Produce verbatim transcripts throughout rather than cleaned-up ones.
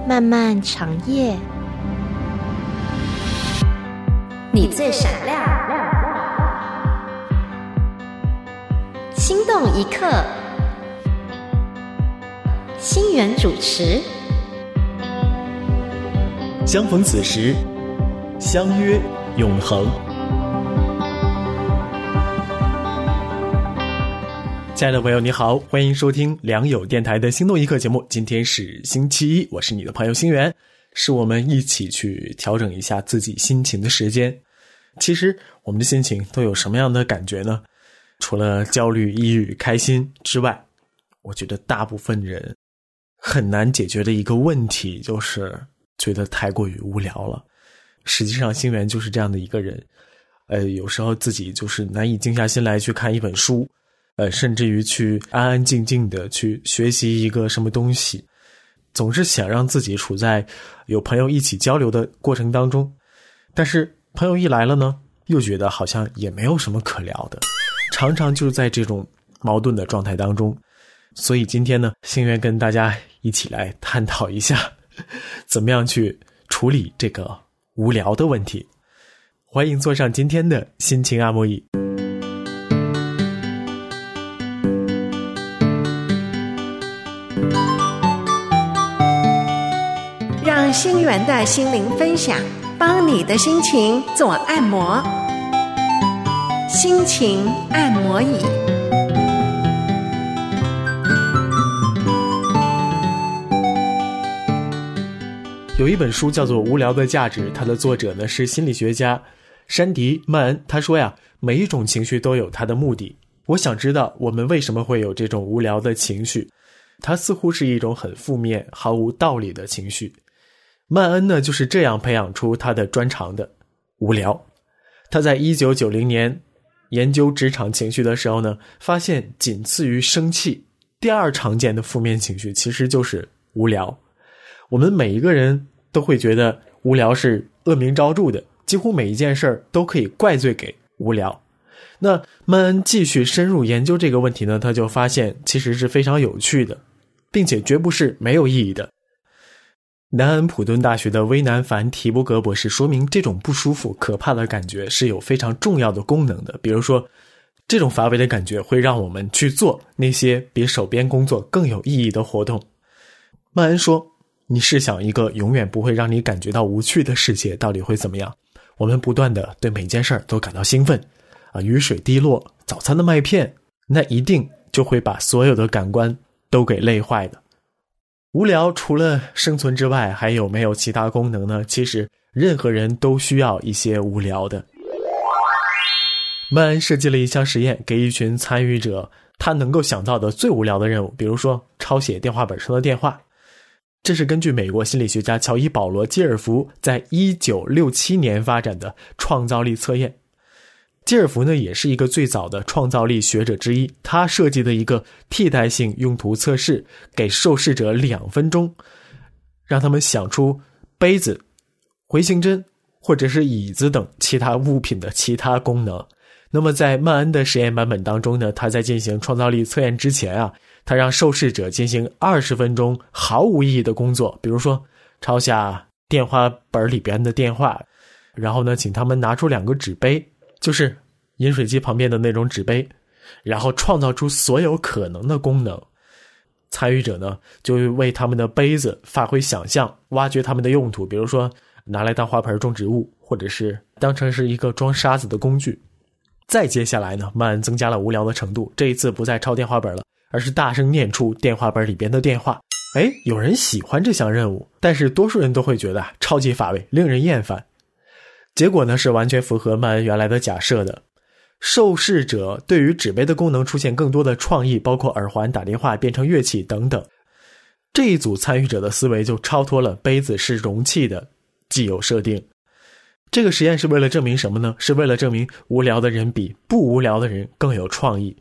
漫漫长夜，你最闪亮，心动一刻，心源主持。 相逢此时，相约永恒。亲爱的朋友你好，欢迎收听良友电台的心动一刻节目。今天是星期一，我是你的朋友星源，是我们一起去调整一下自己心情的时间。其实我们的心情都有什么样的感觉呢？除了焦虑、抑郁、开心之外，我觉得大部分人很难解决的一个问题就是觉得太过于无聊了。实际上星源就是这样的一个人，呃，有时候自己就是难以静下心来去看一本书，呃，甚至于去安安静静的去学习一个什么东西，总是想让自己处在有朋友一起交流的过程当中，但是朋友一来了呢，又觉得好像也没有什么可聊的，常常就在这种矛盾的状态当中。所以今天呢，星源跟大家一起来探讨一下怎么样去处理这个无聊的问题。欢迎坐上今天的心情按摩椅。 让星源的心灵分享帮你的心情做按摩，心情按摩椅。 有一本书叫做《无聊的价值》，它的作者呢是心理学家山迪·曼恩。他说呀，每一种情绪都有它的目的。我想知道我们为什么会有这种无聊的情绪，它似乎是一种很负面、毫无道理的情绪。曼恩呢就是这样培养出他的专长的，无聊。他在一九九零年研究职场情绪的时候呢，发现仅次于生气，第二常见的负面情绪其实就是无聊。我们每一个人都会觉得无聊是恶名昭著的，几乎每一件事儿都可以怪罪给无聊。那曼恩继续深入研究这个问题呢，他就发现其实是非常有趣的，并且绝不是没有意义的。南安普顿大学的威南凡提伯格博士说明，这种不舒服、可怕的感觉是有非常重要的功能的。比如说，这种乏味的感觉会让我们去做那些比手边工作更有意义的活动。曼恩说，你试想一个永远不会让你感觉到无趣的世界到底会怎么样？我们不断的对每件事都感到兴奋啊，雨水滴落，早餐的麦片，那一定就会把所有的感官都给累坏的。无聊除了生存之外还有没有其他功能呢？其实任何人都需要一些无聊的。曼恩设计了一项实验，给一群参与者他能够想到的最无聊的任务，比如说抄写电话本上的电话。这是根据美国心理学家乔伊·保罗·基尔福在一九六七年发展的创造力测验。基尔福呢也是一个最早的创造力学者之一，他设计的一个替代性用途测试，给受试者两分钟，让他们想出杯子、回形针或者是椅子等其他物品的其他功能。那么在曼恩的实验版本当中呢，他在进行创造力测验之前啊，他让受试者进行二十分钟毫无意义的工作，比如说抄下电话本里边的电话，然后呢请他们拿出两个纸杯，就是饮水机旁边的那种纸杯，然后创造出所有可能的功能。参与者呢就为他们的杯子发挥想象，挖掘他们的用途，比如说拿来当花盆种植物，或者是当成是一个装沙子的工具。再接下来呢，曼恩增加了无聊的程度，这一次不再抄电话本了，而是大声念出电话本里边的电话。诶，有人喜欢这项任务，但是多数人都会觉得超级乏味，令人厌烦。结果呢是完全符合曼恩原来的假设的。受试者对于纸杯的功能出现更多的创意，包括耳环、打电话、变成乐器等等。这一组参与者的思维就超脱了杯子是容器的既有设定。这个实验是为了证明什么呢？是为了证明无聊的人比不无聊的人更有创意。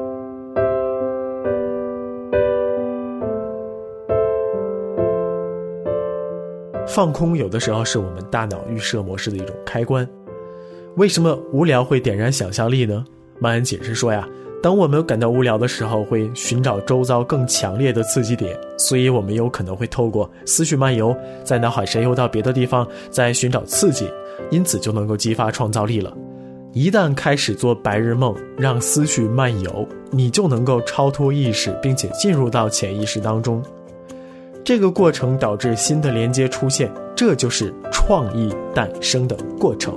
放空有的时候是我们大脑预设模式的一种开关。为什么无聊会点燃想象力呢？曼恩解释说呀， 当我们感到无聊的时候，会寻找周遭更强烈的刺激点，所以我们有可能会透过思绪漫游，在脑海神游到别的地方，再寻找刺激，因此就能够激发创造力了。一旦开始做白日梦，让思绪漫游，你就能够超脱意识，并且进入到潜意识当中。这个过程导致新的连接出现，这就是创意诞生的过程。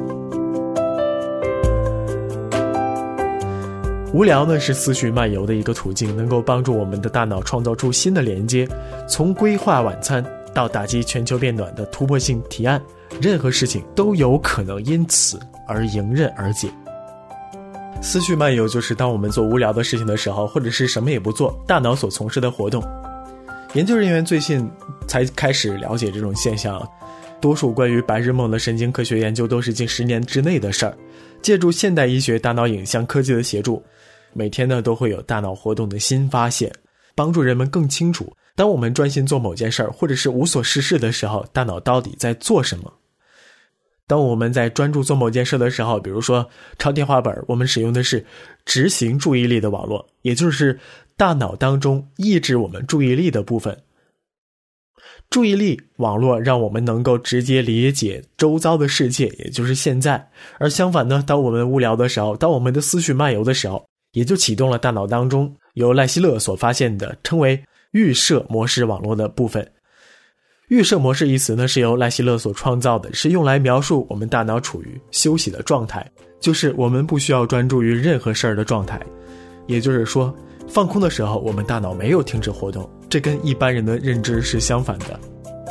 无聊呢是思绪漫游的一个途径，能够帮助我们的大脑创造出新的连接，从规划晚餐到打击全球变暖的突破性提案，任何事情都有可能因此而迎刃而解。思绪漫游就是当我们做无聊的事情的时候，或者是什么也不做，大脑所从事的活动。研究人员最近才开始了解这种现象，多数关于白日梦的神经科学研究都是近十年之内的事儿。借助现代医学大脑影像科技的协助，每天呢都会有大脑活动的新发现，帮助人们更清楚当我们专心做某件事儿，或者是无所事事的时候，大脑到底在做什么。当我们在专注做某件事的时候，比如说抄天花板，我们使用的是执行注意力的网络，也就是大脑当中抑制我们注意力的部分。注意力网络让我们能够直接理解周遭的世界，也就是现在。而相反呢，当我们无聊的时候，当我们的思绪漫游的时候，也就启动了大脑当中由赖希勒所发现的称为预设模式网络的部分。预设模式一词呢，是由赖希勒所创造的，是用来描述我们大脑处于休息的状态，就是我们不需要专注于任何事儿的状态。也就是说，放空的时候，我们大脑没有停止活动，这跟一般人的认知是相反的。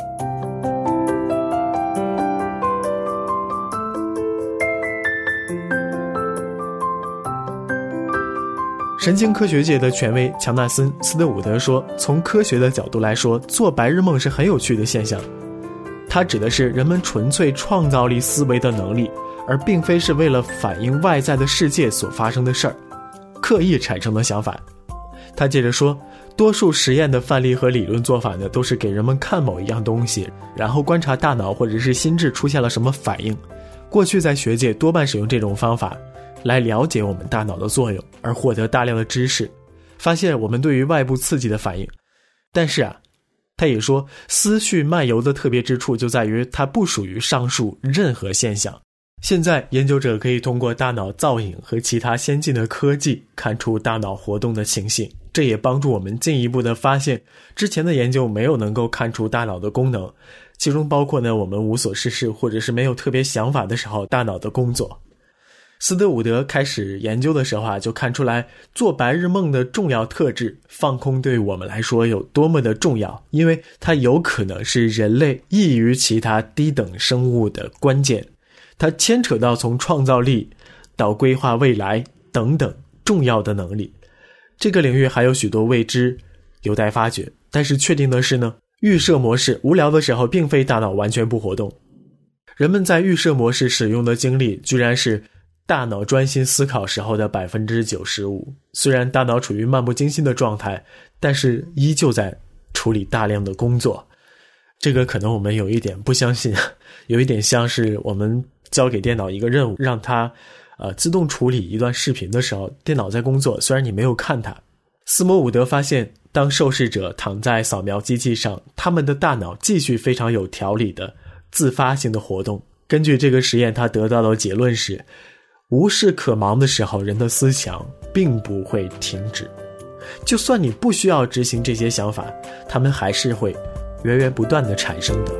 神经科学界的权威乔纳森·斯特伍德说，从科学的角度来说，做白日梦是很有趣的现象。它指的是人们纯粹创造力思维的能力，而并非是为了反映外在的世界所发生的事儿，刻意产生的想法。他接着说，多数实验的范例和理论做法呢，都是给人们看某一样东西，然后观察大脑或者是心智出现了什么反应。过去在学界多半使用这种方法来了解我们大脑的作用，而获得大量的知识，发现我们对于外部刺激的反应。但是啊，他也说，思绪漫游的特别之处就在于它不属于上述任何现象。现在研究者可以通过大脑造影和其他先进的科技看出大脑活动的情形，这也帮助我们进一步的发现之前的研究没有能够看出大脑的功能，其中包括呢我们无所事事或者是没有特别想法的时候大脑的工作。斯特伍德开始研究的时候啊，就看出来做白日梦的重要特质，放空对我们来说有多么的重要，因为它有可能是人类异于其他低等生物的关键。它牵扯到从创造力到规划未来等等重要的能力，这个领域还有许多未知，有待发掘。但是确定的是呢，预设模式无聊的时候并非大脑完全不活动，人们在预设模式使用的精力居然是大脑专心思考时候的 百分之九十五。 虽然大脑处于漫不经心的状态，但是依旧在处理大量的工作。这个可能我们有一点不相信，有一点像是我们交给电脑一个任务，让它呃自动处理一段视频的时候，电脑在工作，虽然你没有看它。斯摩伍德发现，当受试者躺在扫描机器上，他们的大脑继续非常有条理的自发性的活动。根据这个实验，他得到的结论是，无事可忙的时候，人的思想并不会停止，就算你不需要执行这些想法，他们还是会源源不断地产生的。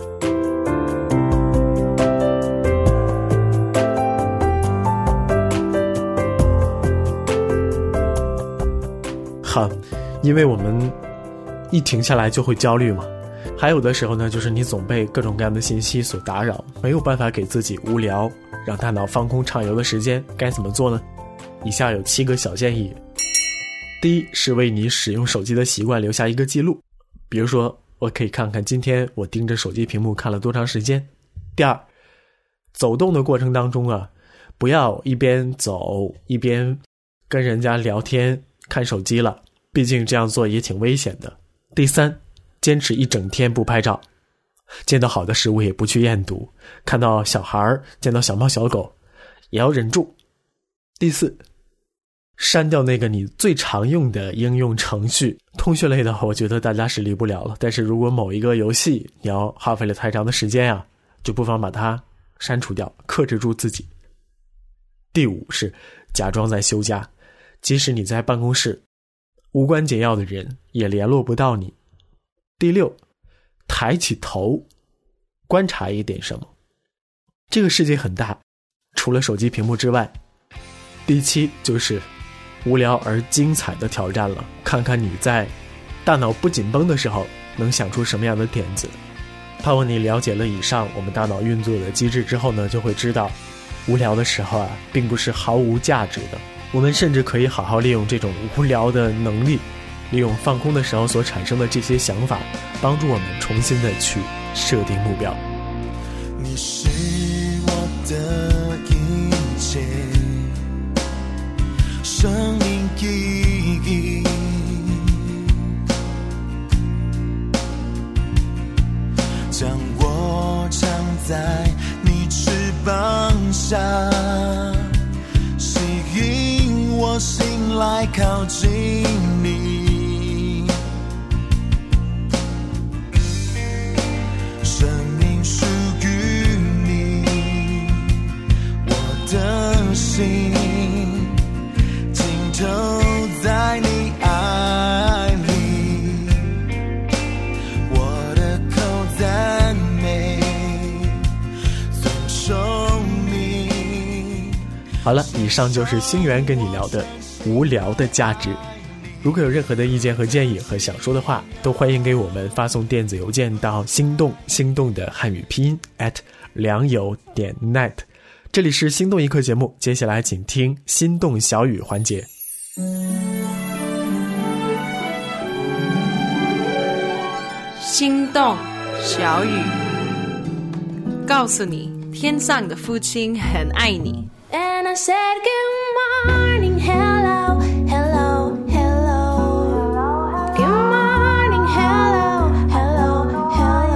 哈，因为我们一停下来就会焦虑嘛。还有的时候呢，就是你总被各种各样的信息所打扰，没有办法给自己无聊让大脑放空畅游的时间，该怎么做呢？以下有七个小建议。第一，是为你使用手机的习惯留下一个记录，比如说我可以看看今天我盯着手机屏幕看了多长时间。第二，走动的过程当中啊，不要一边走一边跟人家聊天看手机了，毕竟这样做也挺危险的。第三，坚持一整天不拍照，见到好的食物也不去验毒，看到小孩见到小猫小狗也要忍住。第四， 删掉那个你最常用的应用程序。通讯类的我觉得大家是离不了了，但是如果某一个游戏你要耗费了太长的时间啊，就不妨把它删除掉，克制住自己。第五是假装在休假，即使你在办公室，无关紧要的人也联络不到你。第六，抬起头观察一点什么，这个世界很大，除了手机屏幕之外。第七就是无聊而精彩的挑战了，看看你在大脑不紧绷的时候能想出什么样的点子。盼望你了解了以上我们大脑运作的机制之后呢，就会知道无聊的时候啊，并不是毫无价值的。我们甚至可以好好利用这种无聊的能力，利用放空的时候所产生的这些想法，帮助我们重新的去设定目标。 你是我的一切，生命意义，将我藏在你翅膀下，吸引我心来靠近你，生命属于你，我的心浸透在你爱里，我的口赞美尊崇你。 好了，以上就是星源跟你聊的无聊的价值。如果有任何的意见和建议和想说的话，都欢迎给我们发送电子邮件到心动心动的汉语拼音 at 良友点 net。 这里是心动一刻节目，接下来请听心动小语环节。 心动小语，告诉你天上的父亲很爱你。 And I said good morning, hello, hello, hello. Good morning, hello, hello,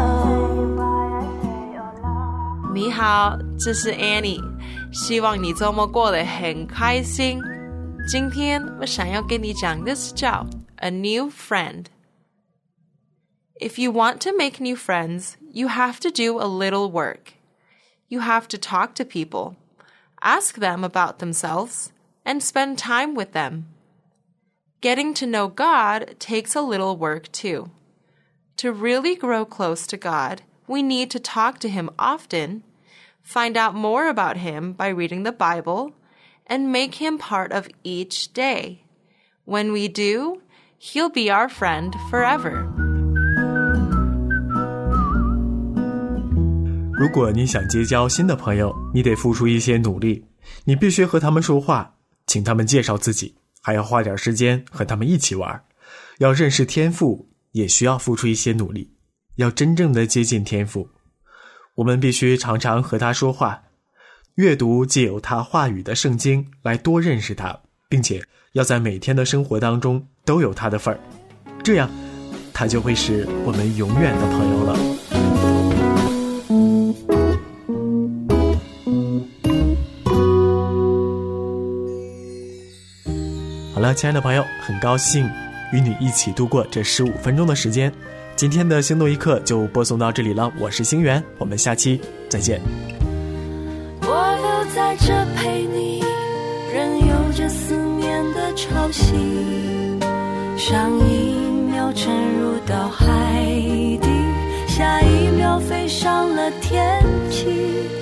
hello. 你好，这是 Annie， 希望你周末过得很开心。今天我想要跟你讲的是叫 A New Friend。 If you want to make new friends, you have to do a little work. You have to talk to people, ask them about themselves, and spend time with them. Getting to know God takes a little work too. To really grow close to God, we need to talk to Him often, find out more about Him by reading the Bible, and make Him part of each day. When we do, He'll be our friend forever. 如果你想结交新的朋友，你得付出一些努力，你必须和他们说话，请他们介绍自己，还要花点时间和他们一起玩。要认识天父，也需要付出一些努力。要真正的接近天父，我们必须常常和他说话，阅读藉由他话语的圣经来多认识他，并且要在每天的生活当中都有他的份儿，这样他就会是我们永远的朋友了。好了，亲爱的朋友，很高兴与你一起度过这十五分钟的时间。今天的心动一刻就播送到这里了，我是星源，我们下期再见。 我留在这陪你，任由这思念的潮汐，上一秒沉入到海底，下一秒飞上了天际。